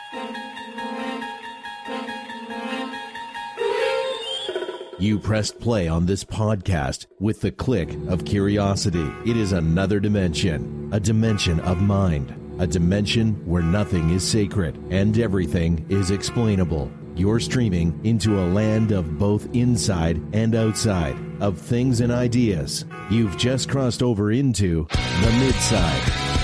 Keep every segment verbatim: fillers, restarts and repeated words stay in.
You pressed play on this podcast with the click of curiosity. It is another dimension, a dimension of mind, a dimension where nothing is sacred and everything is explainable. You're streaming into a land of both inside and outside, of things and ideas. You've just crossed over into the midside.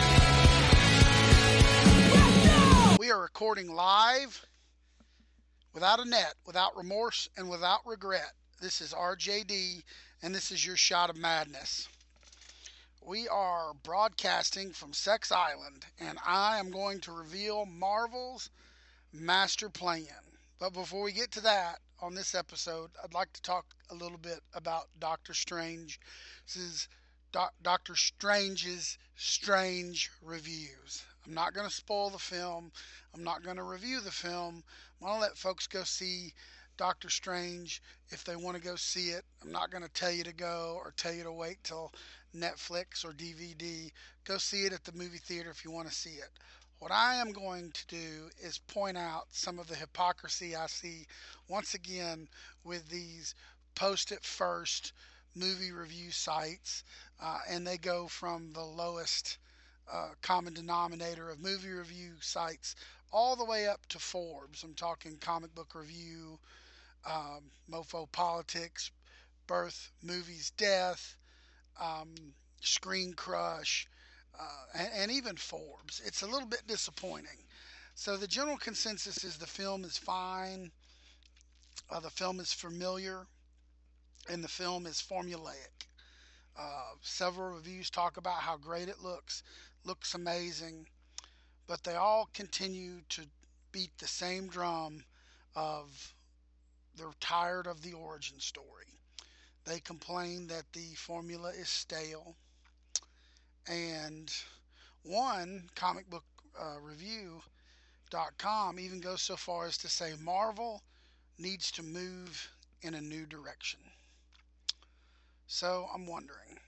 We are recording live, without a net, without remorse, and without regret. This is R J D, and this is your shot of madness. We are broadcasting from Sex Island, and I am going to reveal Marvel's master plan. But before we get to that, on this episode, I'd like to talk a little bit about Doctor Strange. This is Doc- Doctor Strange's Strange Reviews. I'm not going to spoil the film. I'm not going to review the film. I'm going to let folks go see Doctor Strange if they want to go see it. I'm not going to tell you to go or tell you to wait till Netflix or D V D. Go see it at the movie theater if you want to see it. What I am going to do is point out some of the hypocrisy I see once again with these post-it-first movie review sites, uh, and they go from the lowest uh, common denominator of movie review sites all the way up to Forbes. I'm talking Comic Book Review, um, Mofo Politics, Birth, Movies, Death, um, Screen Crush, uh, and, and even Forbes. It's a little bit disappointing. So the general consensus is the film is fine, uh, the film is familiar, and the film is formulaic. Uh, several reviews talk about how great it looks, looks amazing, but they all continue to beat the same drum of they're tired of the origin story. They complain that the formula is stale, and one comic book uh, review dot com even goes so far as to say Marvel needs to move in a new direction. So I'm wondering,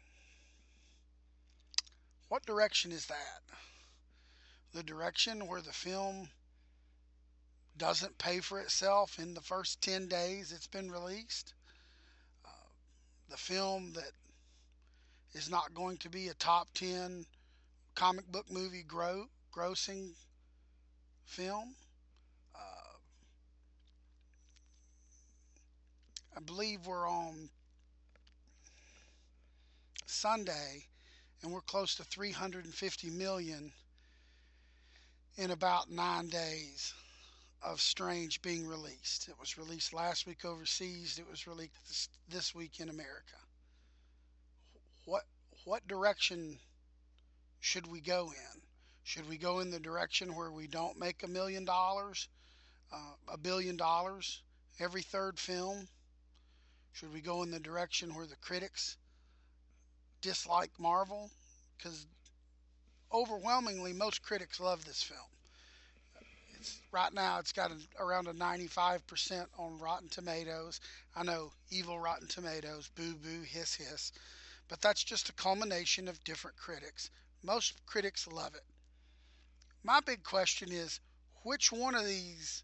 what direction is that? The direction where the film doesn't pay for itself in the first ten days it's been released? Uh, the film that is not going to be a top ten comic book movie gro- grossing film? Uh, I believe we're on Sunday, and we're close to three hundred fifty million in about nine days of Strange being released. It was released last week overseas. It was released this, this week in America. What what direction should we go in? Should we go in the direction where we don't make a million dollars, uh, a billion dollars every third film? Should we go in the direction where the critics dislike Marvel? Because overwhelmingly, most critics love this film. It's, right now, it's got a, around a ninety-five percent on Rotten Tomatoes. I know, evil Rotten Tomatoes, boo-boo, hiss-hiss. But that's just a culmination of different critics. Most critics love it. My big question is, which one of these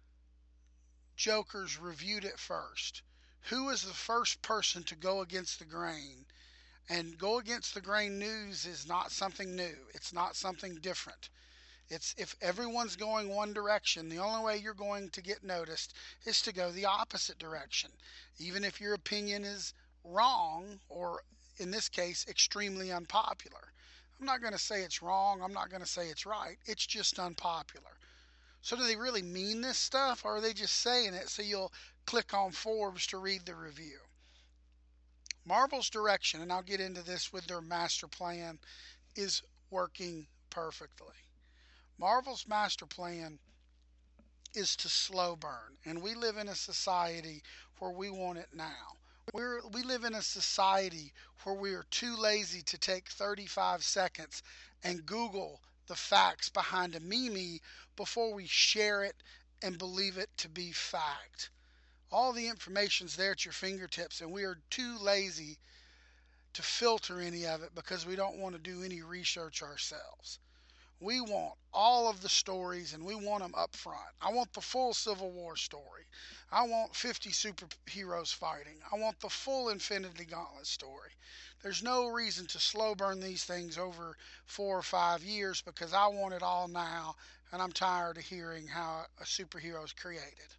jokers reviewed it first? Who was the first person to go against the grain? And go against the grain news is not something new. It's not something different. It's if everyone's going one direction, the only way you're going to get noticed is to go the opposite direction. Even if your opinion is wrong, or in this case, extremely unpopular. I'm not going to say it's wrong. I'm not going to say it's right. It's just unpopular. So do they really mean this stuff, or are they just saying it so you'll click on Forbes to read the review? Marvel's direction, and I'll get into this with their master plan, is working perfectly. Marvel's master plan is to slow burn, and we live in a society where we want it now. We're, we live in a society where we are too lazy to take thirty-five seconds and Google the facts behind a meme before we share it and believe it to be fact. All the information's there at your fingertips, and we are too lazy to filter any of it because we don't want to do any research ourselves. We want all of the stories and we want them up front. I want the full Civil War story. I want fifty superheroes fighting. I want the full Infinity Gauntlet story. There's no reason to slow burn these things over four or five years because I want it all now and I'm tired of hearing how a superhero is created.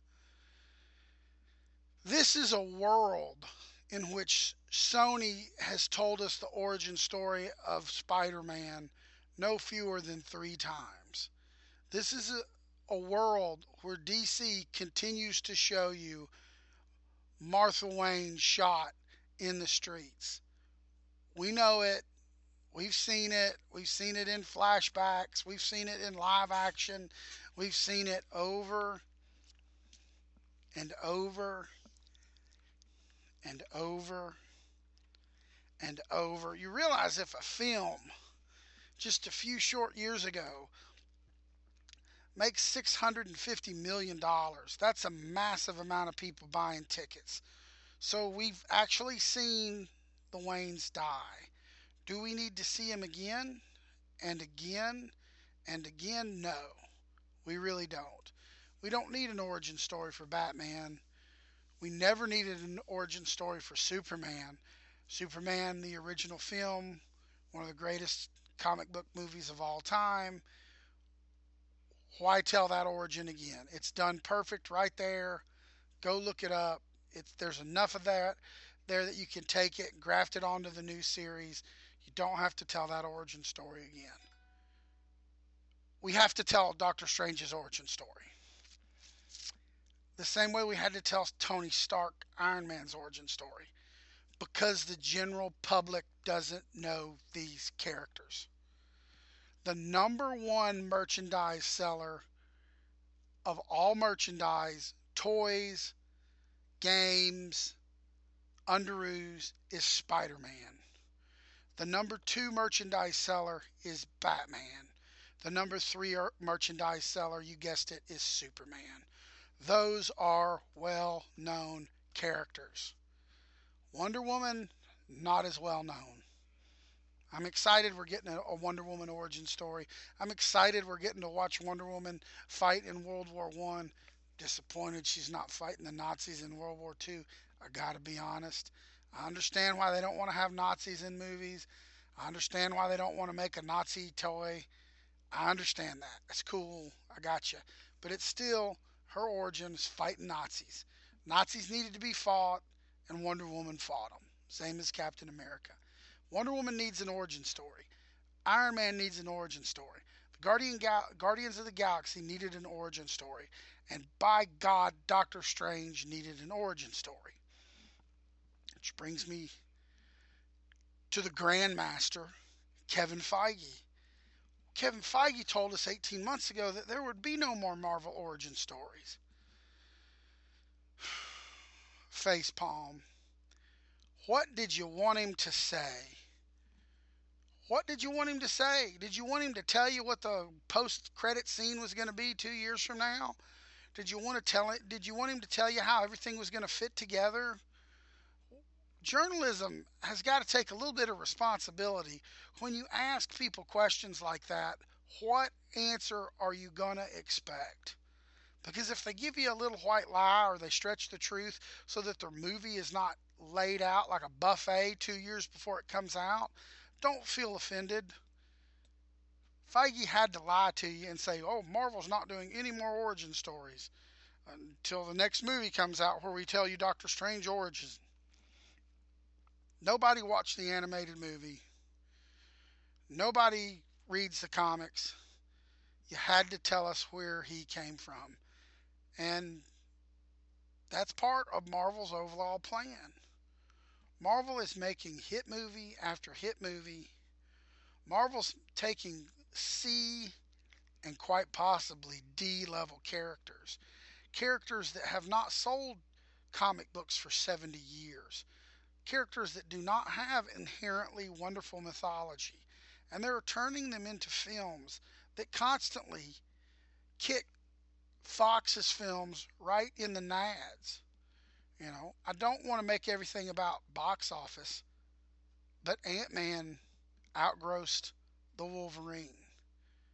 This is a world in which Sony has told us the origin story of Spider-Man no fewer than three times. This is a, a world where D C continues to show you Martha Wayne shot in the streets. We know it. We've seen it. We've seen it in flashbacks. We've seen it in live action. We've seen it over and over and over and over. You realize if a film just a few short years ago makes six hundred fifty million dollars, that's a massive amount of people buying tickets. So we've actually seen the Waynes die. Do we need to see him again and again and again? No, we really don't. We don't need an origin story for Batman. We never needed an origin story for Superman. Superman, the original film, one of the greatest comic book movies of all time. Why tell that origin again? It's done perfect right there. Go look it up. It's, there's enough of that there that you can take it and graft it onto the new series. You don't have to tell that origin story again. We have to tell Doctor Strange's origin story. The same way we had to tell Tony Stark, Iron Man's origin story. Because the general public doesn't know these characters. The number one merchandise seller of all merchandise, toys, games, underoos, is Spider-Man. The number two merchandise seller is Batman. The number three merchandise seller, you guessed it, is Superman. Those are well-known characters. Wonder Woman, not as well known. I'm excited we're getting a, a Wonder Woman origin story. I'm excited we're getting to watch Wonder Woman fight in World War One. Disappointed she's not fighting the Nazis in World War Two. I gotta be honest. I understand why they don't want to have Nazis in movies. I understand why they don't want to make a Nazi toy. I understand that. That's cool. I got you. But it's still her origin is fighting Nazis. Nazis needed to be fought, and Wonder Woman fought them. Same as Captain America. Wonder Woman needs an origin story. Iron Man needs an origin story. The Guardian Gal- Guardians of the Galaxy needed an origin story. And by God, Doctor Strange needed an origin story. Which brings me to the Grandmaster, Kevin Feige. Kevin Feige told us eighteen months ago that there would be no more Marvel origin stories. Facepalm. What did you want him to say? What did you want him to say? Did you want him to tell you what the post-credit scene was going to be two years from now? Did you want to tell it? Did you want him to tell you how everything was going to fit together? Journalism has got to take a little bit of responsibility. When you ask people questions like that, what answer are you going to expect? Because if they give you a little white lie or they stretch the truth so that their movie is not laid out like a buffet two years before it comes out, don't feel offended. Feige had to lie to you and say, oh, Marvel's not doing any more origin stories until the next movie comes out where we tell you Doctor Strange origins. Nobody watched the animated movie. Nobody reads the comics. You had to tell us where he came from. And that's part of Marvel's overall plan. Marvel is making hit movie after hit movie. Marvel's taking C and quite possibly D level characters. Characters that have not sold comic books for seventy years. Characters that do not have inherently wonderful mythology. And they're turning them into films that constantly kick Fox's films right in the nads. You know, I don't want to make everything about box office, but Ant-Man outgrossed the Wolverine.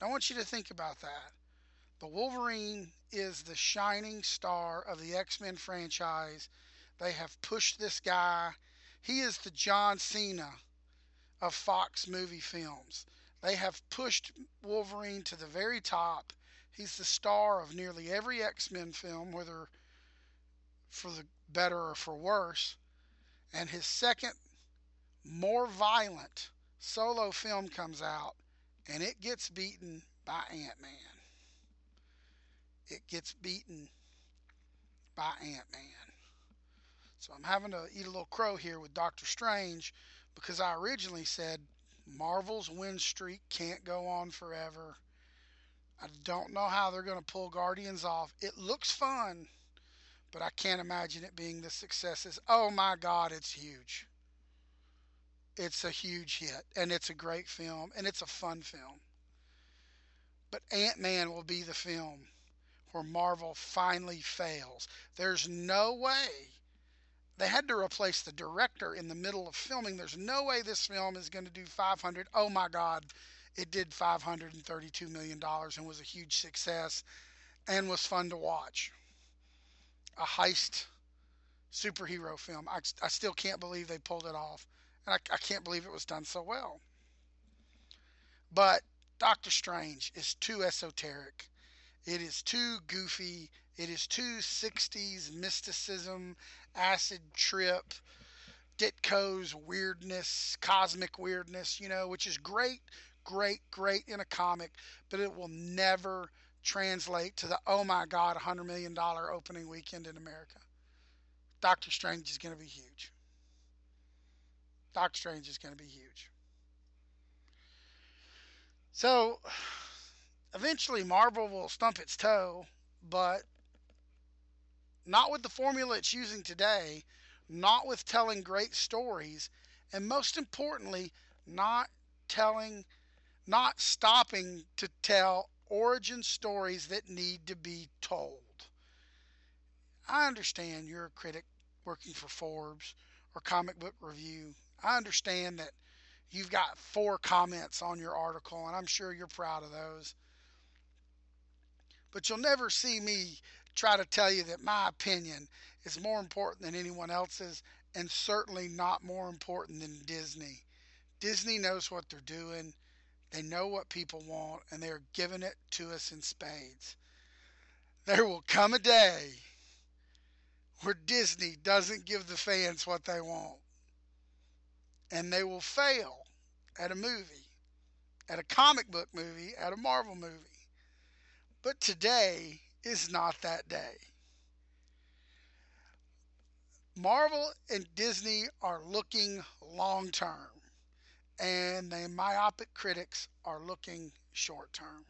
I want you to think about that. The Wolverine is the shining star of the X-Men franchise. They have pushed this guy. He is the John Cena of Fox movie films. They have pushed Wolverine to the very top. He's the star of nearly every X-Men film, whether for the better or for worse. And his second, more violent solo film comes out, and it gets beaten by Ant-Man. It gets beaten by Ant-Man. So I'm having to eat a little crow here with Doctor Strange, because I originally said Marvel's win streak can't go on forever. I don't know how they're going to pull Guardians off. It looks fun, but I can't imagine it being the successes. Oh my God, it's huge. It's a huge hit, and it's a great film, and it's a fun film. But Ant-Man will be the film where Marvel finally fails. There's no way. They had to replace the director in the middle of filming. There's no way this film is going to do five hundred. Oh my God, it did five hundred thirty-two million dollars and was a huge success and was fun to watch. A heist superhero film. I, I still can't believe they pulled it off. And I, I can't believe it was done so well. But Doctor Strange is too esoteric. It is too goofy. It is too sixties mysticism, acid trip, Ditko's weirdness, cosmic weirdness, you know, which is great, great, great in a comic, but it will never translate to the, oh my God, one hundred million dollars opening weekend in America. Doctor Strange is going to be huge. Doctor Strange is going to be huge. So, eventually Marvel will stump its toe, but not with the formula it's using today, not with telling great stories, and most importantly, not telling, not stopping to tell origin stories that need to be told. I understand you're a critic working for Forbes or Comic Book Review. I understand that you've got four comments on your article, and I'm sure you're proud of those. But you'll never see me try to tell you that my opinion is more important than anyone else's, and certainly not more important than Disney. Disney knows what they're doing. They know what people want, and they're giving it to us in spades. There will come a day where Disney doesn't give the fans what they want. And they will fail at a movie, at a comic book movie, at a Marvel movie. But today is not that day. Marvel and Disney are looking long term, and the myopic critics are looking short term.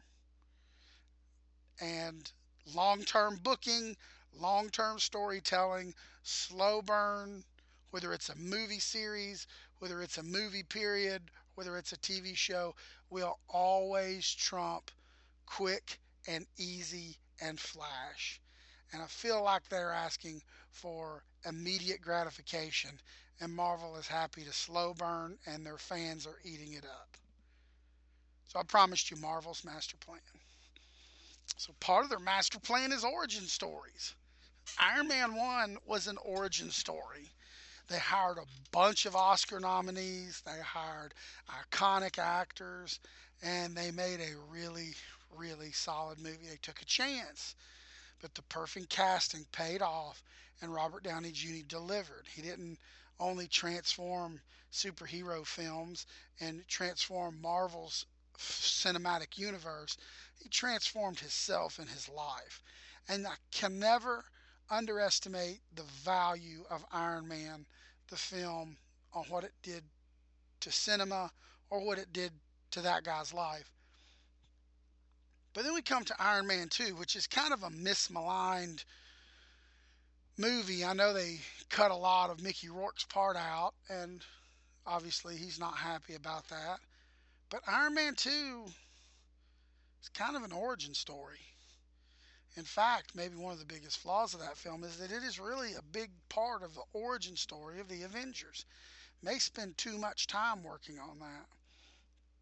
And long term booking, long term storytelling, slow burn, whether it's a movie series, whether it's a movie period, whether it's a T V show, will always trump quick and easy and flash. And I feel like they're asking for immediate gratification, and Marvel is happy to slow burn, and their fans are eating it up. So I promised you Marvel's master plan. So part of their master plan is origin stories. Iron Man one was an origin story. They hired a bunch of Oscar nominees. They hired iconic actors, and they made a really, really solid movie. They took a chance, but the perfect casting paid off, and Robert Downey Junior delivered. He didn't only transform superhero films and transform Marvel's cinematic universe. He transformed himself and his life. And I can never underestimate the value of Iron Man, the film, on what it did to cinema or what it did to that guy's life. But then we come to Iron Man two, which is kind of a mismaligned movie. I know they cut a lot of Mickey Rourke's part out, and obviously he's not happy about that. But Iron Man two is kind of an origin story. In fact, maybe one of the biggest flaws of that film is that it is really a big part of the origin story of the Avengers. May spend too much time working on that.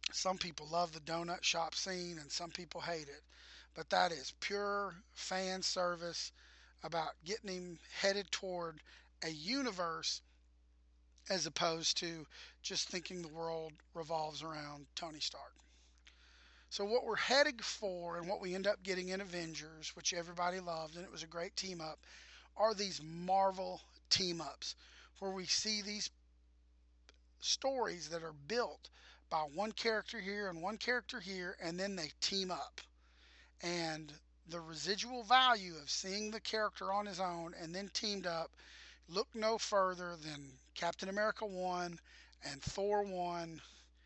Some people love the donut shop scene and some people hate it. But that is pure fan service about getting him headed toward a universe as opposed to just thinking the world revolves around Tony Stark. So, what we're heading for and what we end up getting in Avengers, which everybody loved and it was a great team up, are these Marvel team ups where we see these stories that are built by one character here and one character here, and then they team up. And the residual value of seeing the character on his own and then teamed up, look no further than Captain America one and Thor one.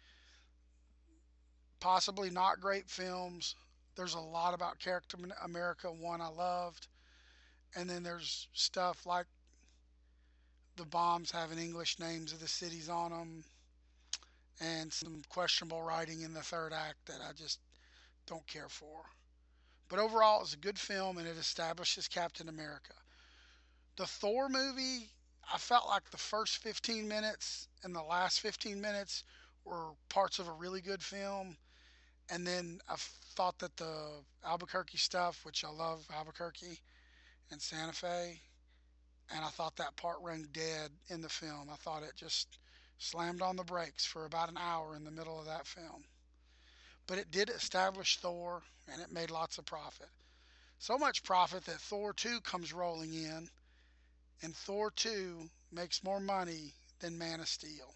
Possibly not great films. There's a lot about Captain America one I loved. And then there's stuff like the bombs having English names of the cities on them, and some questionable writing in the third act that I just don't care for. But overall, it's a good film and it establishes Captain America. The Thor movie, I felt like the first fifteen minutes and the last fifteen minutes were parts of a really good film. And then I thought that the Albuquerque stuff, which I love Albuquerque and Santa Fe, and I thought that part rang dead in the film. I thought it just slammed on the brakes for about an hour in the middle of that film. But it did establish Thor, and it made lots of profit. So much profit that Thor two comes rolling in, and Thor two makes more money than Man of Steel.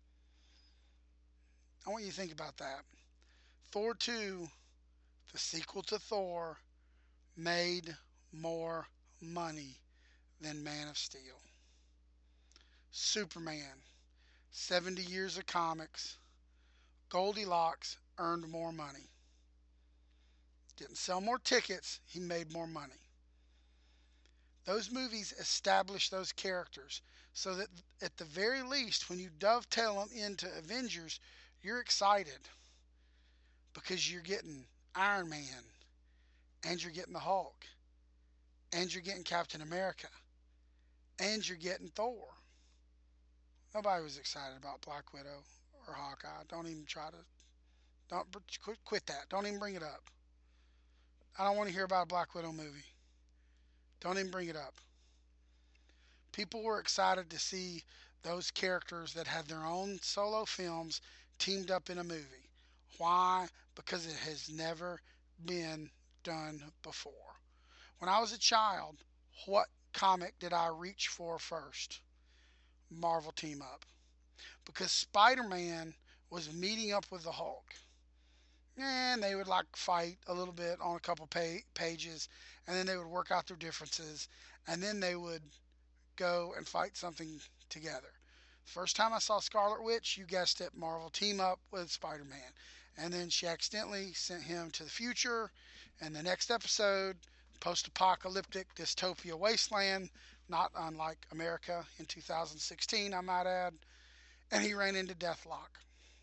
I want you to think about that. Thor two, the sequel to Thor, made more money than Man of Steel. Superman, seventy years of comics. Goldilocks earned more money. Didn't sell more tickets, he made more money. Those movies establish those characters so that at the very least, when you dovetail them into Avengers, you're excited because you're getting Iron Man, and you're getting the Hulk, and you're getting Captain America, and you're getting Thor. Nobody was excited about Black Widow or Hawkeye. Don't even try to. Don't quit, quit that. Don't even bring it up. I don't want to hear about a Black Widow movie. Don't even bring it up. People were excited to see those characters that had their own solo films teamed up in a movie. Why? Because it has never been done before. When I was a child, what comic did I reach for first? Marvel Team Up. Because Spider-Man was meeting up with the Hulk. And they would like fight a little bit on a couple pa- pages, and then they would work out their differences, and then they would go and fight something together. First time I saw Scarlet Witch, you guessed it, Marvel Team Up with Spider-Man. And then she accidentally sent him to the future, and the next episode, post-apocalyptic dystopia wasteland, not unlike America in two thousand sixteen, I might add, and he ran into Deathlock.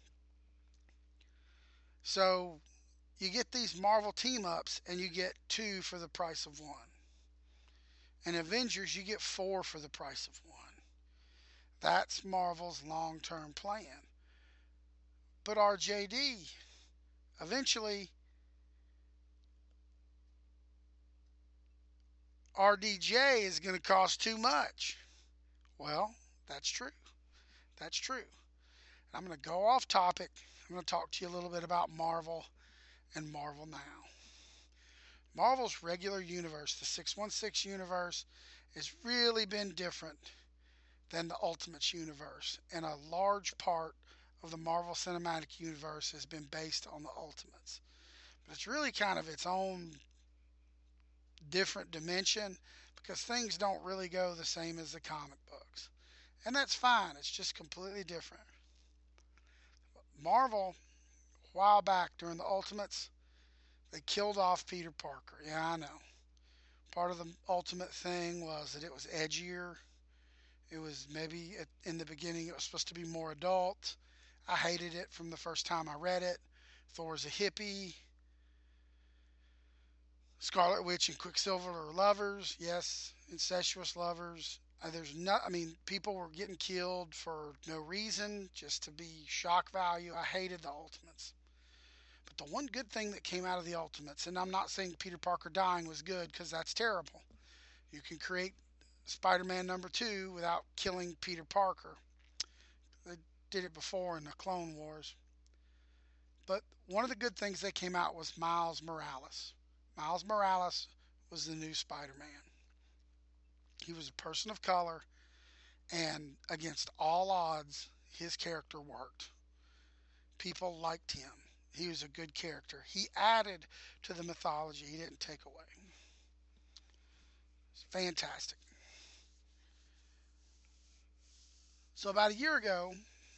So you get these Marvel team-ups, and you get two for the price of one. And Avengers, you get four for the price of one. That's Marvel's long-term plan. But R J D, eventually, R D J is going to cost too much. Well, that's true. That's true. I'm going to go off topic. I'm going to talk to you a little bit about Marvel and Marvel Now. Marvel's regular universe, the six one six universe, has really been different than the Ultimates universe. And a large part of the Marvel Cinematic Universe has been based on the Ultimates. But it's really kind of its own different dimension because things don't really go the same as the comic books. And that's fine. It's just completely different. Marvel, a while back during the Ultimates, they killed off Peter Parker. Yeah, I know. Part of the Ultimate thing was that it was edgier. It was maybe in the beginning it was supposed to be more adult. I hated it from the first time I read it. Thor's a hippie. Scarlet Witch and Quicksilver are lovers. Yes, incestuous lovers. Uh, there's not, I mean, people were getting killed for no reason, just to be shock value. I hated the Ultimates. But the one good thing that came out of the Ultimates, and I'm not saying Peter Parker dying was good because that's terrible. You can create Spider Man number two without killing Peter Parker. They did it before in the Clone Wars. But one of the good things that came out was Miles Morales. Miles Morales was the new Spider Man. He was a person of color, and against all odds, his character worked. People liked him. He was a good character. He added to the mythology, he didn't take away. It's fantastic. So, about a year ago,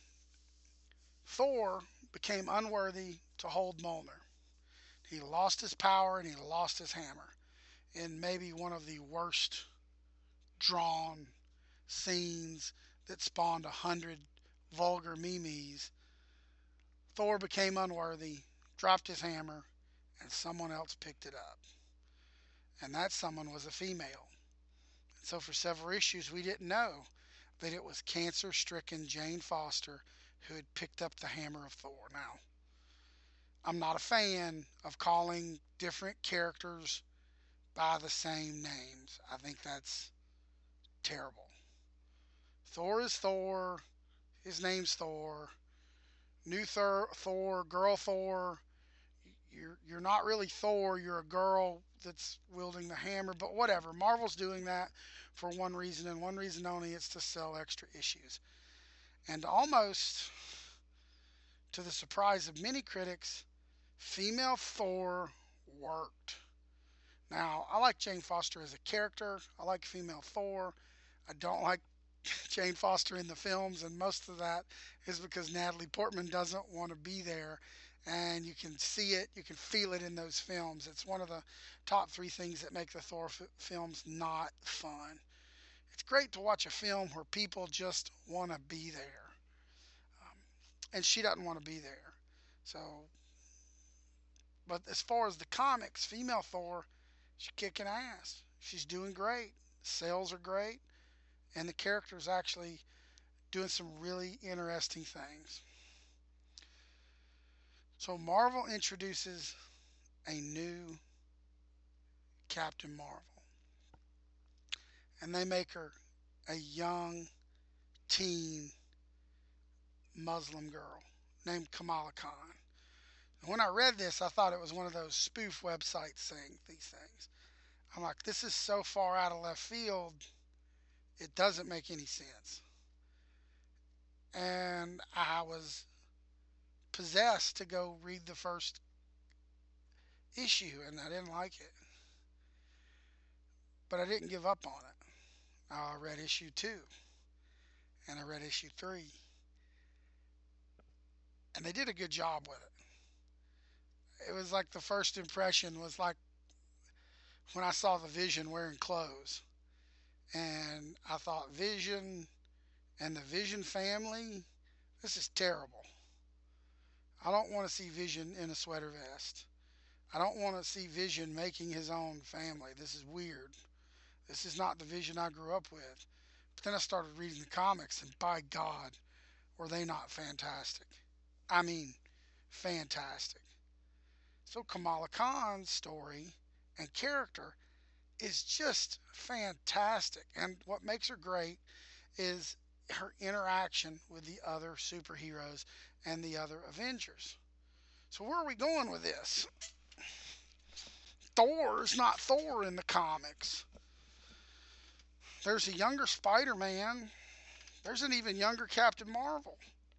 Thor became unworthy to hold Mjolnir. He lost his power and he lost his hammer in maybe one of the worst drawn scenes that spawned a hundred vulgar memes. Thor became unworthy, dropped his hammer, and someone else picked it up. And that someone was a female. And so for several issues, we didn't know that it was cancer stricken Jane Foster who had picked up the hammer of Thor. Now, I'm not a fan of calling different characters by the same names. I think that's terrible. Thor is Thor. His name's Thor. New Thor, Thor, girl Thor. You're you're not really Thor. You're a girl that's wielding the hammer. But whatever. Marvel's doing that for one reason and one reason only. It's to sell extra issues. And almost to the surprise of many critics, female Thor worked. Now, I like Jane Foster as a character. I like female Thor. I don't like Jane Foster in the films, and most of that is because Natalie Portman doesn't want to be there. And you can see it, you can feel it in those films. It's one of the top three things that make the Thor f- films not fun. It's great to watch a film where people just want to be there. Um, and she doesn't want to be there. So, but as far as the comics, female Thor, she's kicking ass. She's doing great. Sales are great. And the character's actually doing some really interesting things. So Marvel introduces a new Captain Marvel. And they make her a young teen Muslim girl named Kamala Khan. And when I read this, I thought it was one of those spoof websites saying these things. I'm like, this is so far out of left field, it doesn't make any sense. And I was possessed to go read the first issue, and I didn't like it. But I didn't give up on it. I read issue two, and I read issue three, and they did a good job with it. It was like the first impression was like when I saw the Vision wearing clothes, and I thought, Vision and the Vision family, this is terrible. I don't want to see Vision in a sweater vest. I don't want to see Vision making his own family. This is weird. This is not the Vision I grew up with. But then I started reading the comics, and by God, were they not fantastic? I mean, fantastic. So Kamala Khan's story and character is just fantastic. And what makes her great is her interaction with the other superheroes and the other Avengers. So where are we going with this? Thor's not Thor in the comics. There's a younger Spider-Man. There's an even younger Captain Marvel.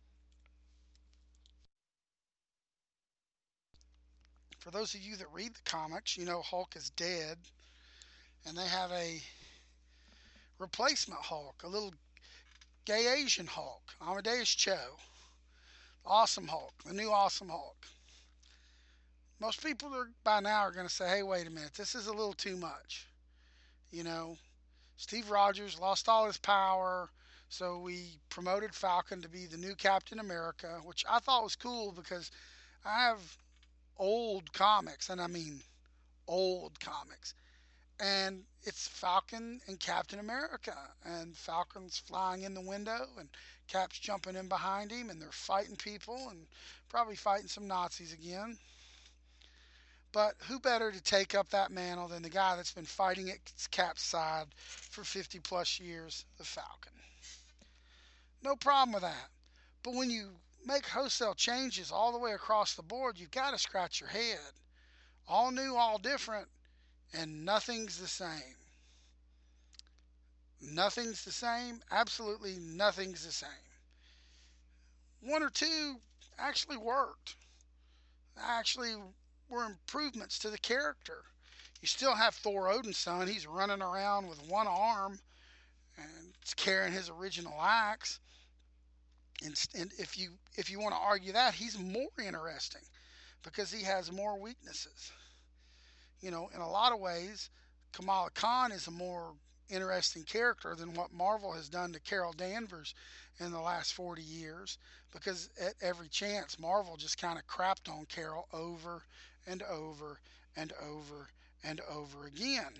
For those of you that read the comics, you know Hulk is dead. And they have a replacement Hulk, a little gay Asian Hulk, Amadeus Cho. Awesome Hulk, the new Awesome Hulk. Most people are by now are going to say, hey, wait a minute, this is a little too much. You know, Steve Rogers lost all his power, so we promoted Falcon to be the new Captain America, which I thought was cool because I have old comics, and I mean old comics. And it's Falcon and Captain America, and Falcon's flying in the window, and Cap's jumping in behind him, and they're fighting people, and probably fighting some Nazis again. But who better to take up that mantle than the guy that's been fighting at Cap's side for fifty plus years, the Falcon? No problem with that. But when you make wholesale changes all the way across the board, you've got to scratch your head. All new, all different, and nothing's the same. Nothing's the same. Absolutely nothing's the same. One or two actually worked. Actually were improvements to the character. You still have Thor Odinson. He's running around with one arm and carrying his original axe. And, and if you if you want to argue that, he's more interesting because he has more weaknesses. You know, in a lot of ways, Kamala Khan is a more interesting character than what Marvel has done to Carol Danvers in the last forty years, because at every chance, Marvel just kind of crapped on Carol over and over and over and over again.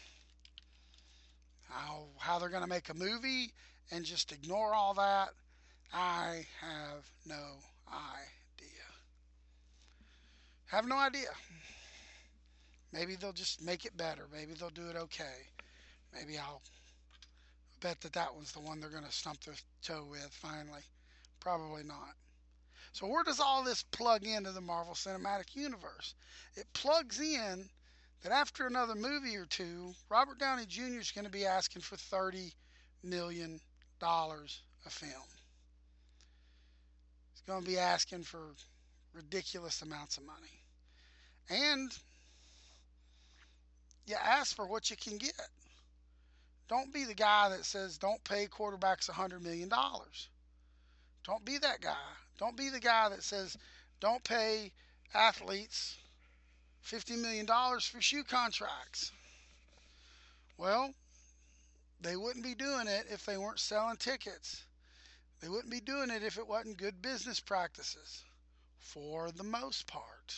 How, how they're going to make a movie and just ignore all that, I have no idea. Have no idea. Maybe they'll just make it better. Maybe they'll do it okay. Maybe I'll bet that that one's the one they're going to stump their toe with finally. Probably not. So where does all this plug into the Marvel Cinematic Universe? It plugs in that after another movie or two, Robert Downey Junior is going to be asking for thirty million dollars a film. He's going to be asking for ridiculous amounts of money. And you ask for what you can get. Don't be the guy that says don't pay quarterbacks one hundred million dollars. Don't be that guy. Don't be the guy that says don't pay athletes fifty million dollars for shoe contracts. Well, they wouldn't be doing it if they weren't selling tickets. They wouldn't be doing it if it wasn't good business practices, for the most part.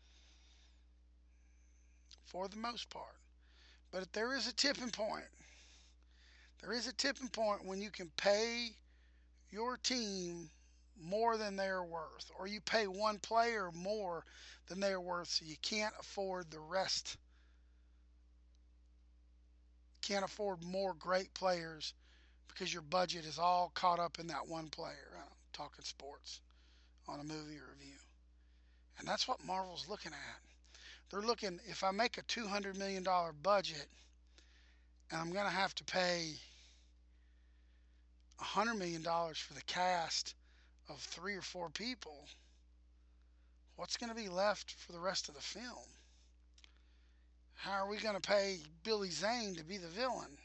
For the most part. But there is a tipping point. There is a tipping point when you can pay your team more than they're worth, or you pay one player more than they're worth, so you can't afford the rest. Can't afford more great players because your budget is all caught up in that one player. I'm talking sports on a movie review. And that's what Marvel's looking at. They're looking, if I make a two hundred million dollars budget and I'm going to have to pay one hundred million dollars for the cast of three or four people, what's going to be left for the rest of the film? How are we going to pay Billy Zane to be the villain?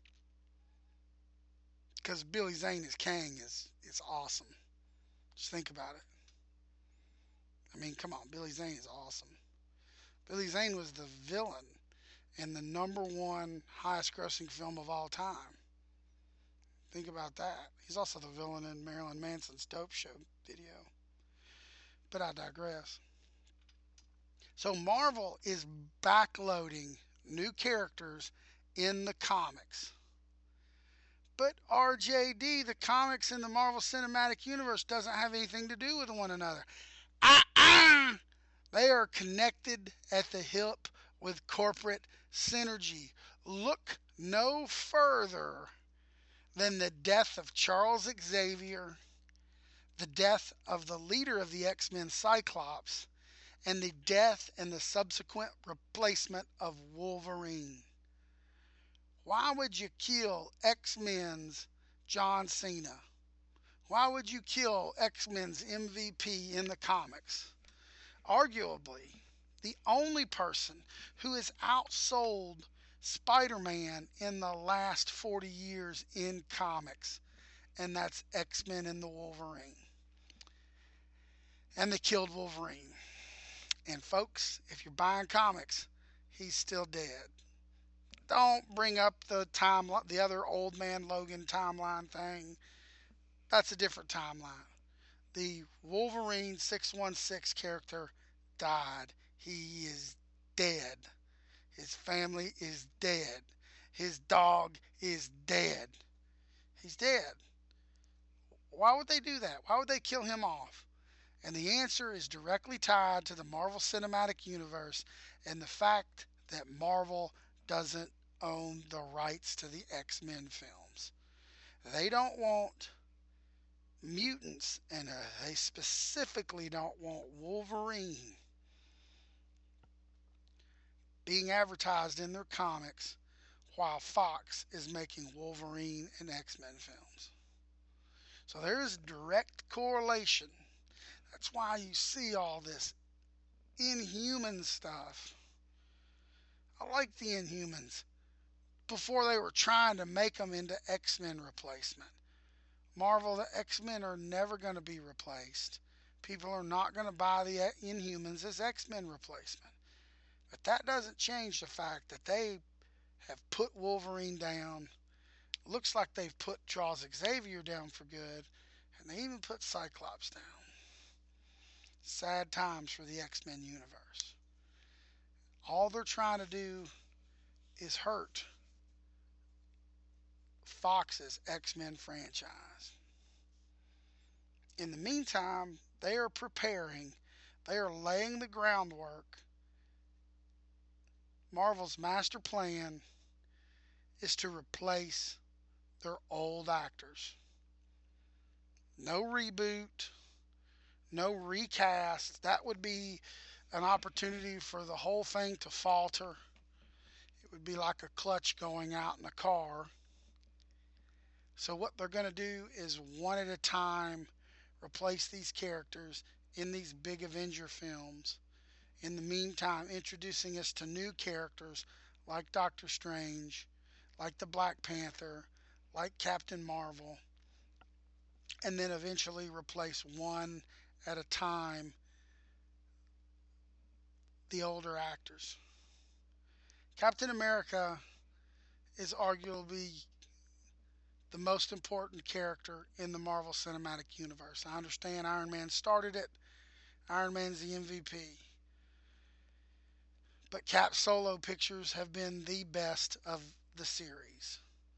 Because Billy Zane as Kang is, is awesome. Just think about it. I mean, come on, Billy Zane is awesome. Billy Zane was the villain in the number one highest grossing film of all time. Think about that. He's also the villain in Marilyn Manson's Dope Show video. But I digress. So Marvel is backloading new characters in the comics. But R J D, the comics in the Marvel Cinematic Universe, doesn't have anything to do with one another. Ah-ah! They are connected at the hip with corporate synergy. Look no further than the death of Charles Xavier, the death of the leader of the X-Men, Cyclops, and the death and the subsequent replacement of Wolverine. Why would you kill X-Men's John Cena? Why would you kill X-Men's M V P in the comics? Arguably, the only person who has outsold Spider-Man in the last forty years in comics, and that's X-Men and the Wolverine. And they killed Wolverine. And folks, if you're buying comics, he's still dead. Don't bring up the time, the other Old Man Logan timeline thing. That's a different timeline. The Wolverine six one six character died. He is dead. His family is dead. His dog is dead. He's dead. Why would they do that? Why would they kill him off? And the answer is directly tied to the Marvel Cinematic Universe and the fact that Marvel doesn't own the rights to the X-Men films. They don't want mutants, and uh, they specifically don't want Wolverine being advertised in their comics while Fox is making Wolverine and X-Men films. So there is a direct correlation. That's why you see all this Inhuman stuff. I like the Inhumans before they were trying to make them into X-Men replacement. Marvel, the X-Men are never going to be replaced. People are not going to buy the Inhumans as X-Men replacement. But that doesn't change the fact that they have put Wolverine down. Looks like they've put Charles Xavier down for good. And they even put Cyclops down. Sad times for the X-Men universe. All they're trying to do is hurt Fox's X-Men franchise. In the meantime, they are preparing, they are laying the groundwork. Marvel's master plan is to replace their old actors. No reboot, no recast. That would be an opportunity for the whole thing to falter. It would be like a clutch going out in a car. So what they're going to do is one at a time replace these characters in these big Avenger films. In the meantime, introducing us to new characters like Doctor Strange, like the Black Panther, like Captain Marvel, and then eventually replace one at a time the older actors. Captain America is arguably the most important character in the Marvel Cinematic Universe. I understand Iron Man started it. Iron Man's the M V P. But Cap solo pictures have been the best of the series.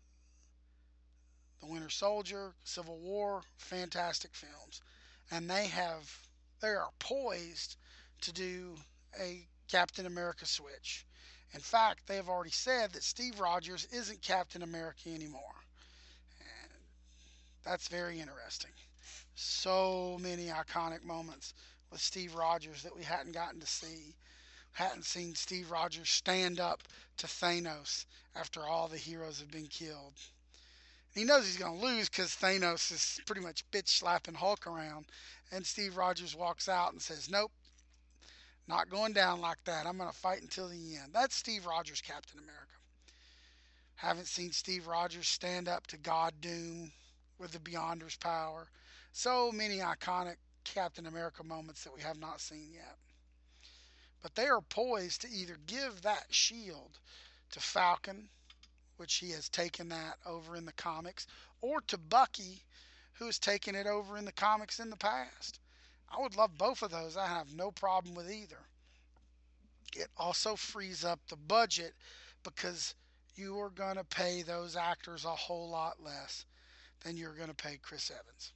The Winter Soldier, Civil War, fantastic films. And they have they are poised to do a Captain America switch. In fact, they have already said that Steve Rogers isn't Captain America anymore. And that's very interesting. So many iconic moments with Steve Rogers that we hadn't gotten to see. Hadn't seen Steve Rogers stand up to Thanos after all the heroes have been killed. He knows he's going to lose because Thanos is pretty much bitch slapping Hulk around. And Steve Rogers walks out and says, nope, not going down like that. I'm going to fight until the end. That's Steve Rogers, Captain America. Haven't seen Steve Rogers stand up to God Doom with the Beyonder's power. So many iconic Captain America moments that we have not seen yet. But they are poised to either give that shield to Falcon, which he has taken that over in the comics, or to Bucky, who has taken it over in the comics in the past. I would love both of those. I have no problem with either. It also frees up the budget because you are going to pay those actors a whole lot less than you're going to pay Chris Evans.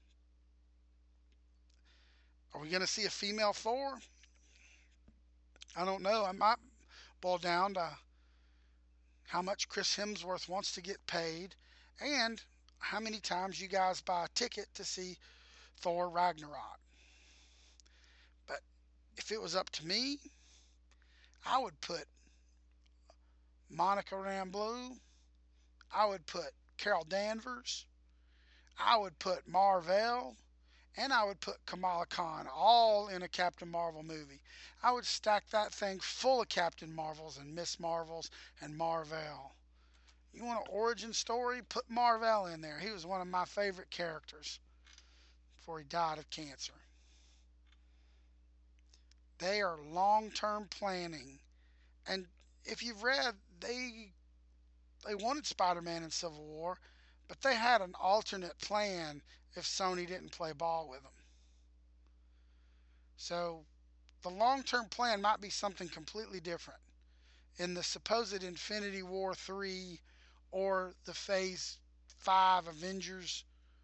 Are we going to see a female Thor? I don't know. I might boil down to how much Chris Hemsworth wants to get paid and how many times you guys buy a ticket to see Thor Ragnarok. But if it was up to me, I would put Monica Rambeau, I would put Carol Danvers, I would put Mar-Vell, and I would put Kamala Khan all in a Captain Marvel movie. I would stack that thing full of Captain Marvels and Miss Marvels and Mar-Vell. You want an origin story? Put Mar-Vell in there. He was one of my favorite characters before he died of cancer. They are long-term planning. And if you've read, they they wanted Spider-Man in Civil War, but they had an alternate plan if Sony didn't play ball with them. So the long-term plan might be something completely different. in the supposed Infinity War three or the Phase five Avengers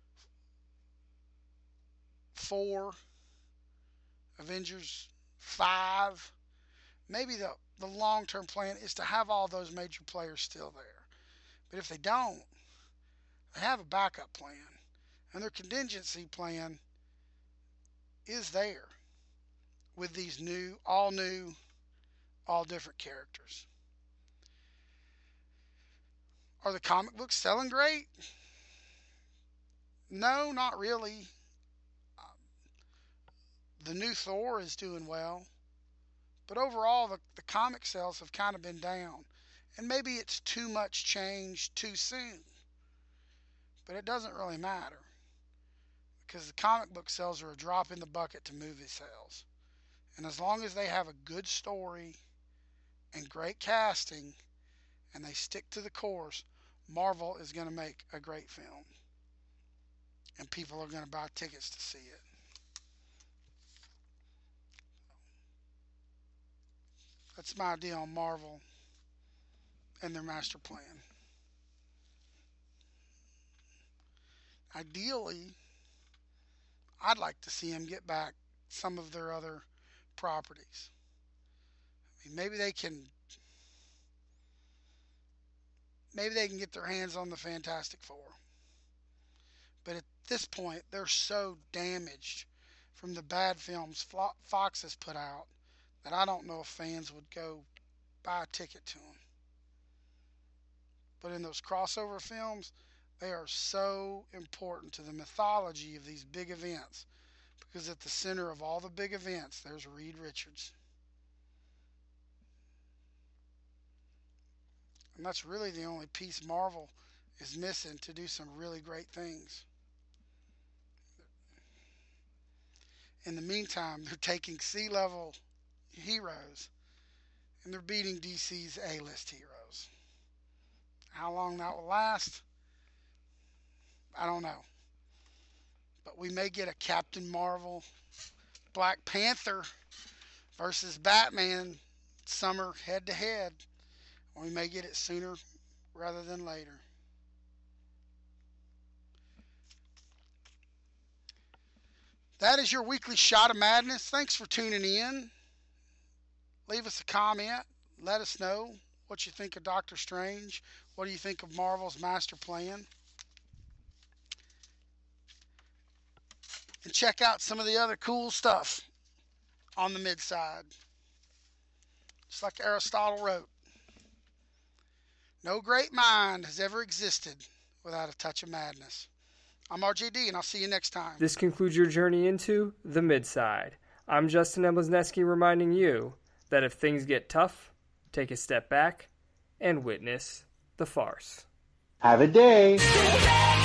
four, Avengers five. Maybe the, the long-term plan is to have all those major players still there. But if they don't, they have a backup plan. And their contingency plan is there with these new, all new, all different characters. Are the comic books selling great? No, not really. The new Thor is doing well. But overall, the, the comic sales have kind of been down. And maybe it's too much change too soon. But it doesn't really matter. Because the comic book sales are a drop in the bucket to movie sales. And as long as they have a good story and great casting and they stick to the course, Marvel is going to make a great film. And people are going to buy tickets to see it. That's my idea on Marvel and their master plan. Ideally, I'd like to see them get back some of their other properties. I mean, maybe they can maybe they can get their hands on the Fantastic Four. But at this point, they're so damaged from the bad films Fox has put out that I don't know if fans would go buy a ticket to them. But in those crossover films, they are so important to the mythology of these big events. Because at the center of all the big events, there's Reed Richards. And that's really the only piece Marvel is missing to do some really great things. In the meantime, they're taking C-level heroes and they're beating D C's A-list heroes. How long that will last, I don't know. But we may get a Captain Marvel, Black Panther versus Batman summer head-to-head. Or we may get it sooner rather than later. That is your weekly shot of madness. Thanks for tuning in. Leave us a comment. Let us know what you think of Doctor Strange. What do you think of Marvel's master plan? And check out some of the other cool stuff on the mid-side. Just like Aristotle wrote, no great mind has ever existed without a touch of madness. I'm R J D, and I'll see you next time. This concludes your journey into the mid-side. I'm Justin Emblesneski reminding you that if things get tough, take a step back and witness the farce. Have a day.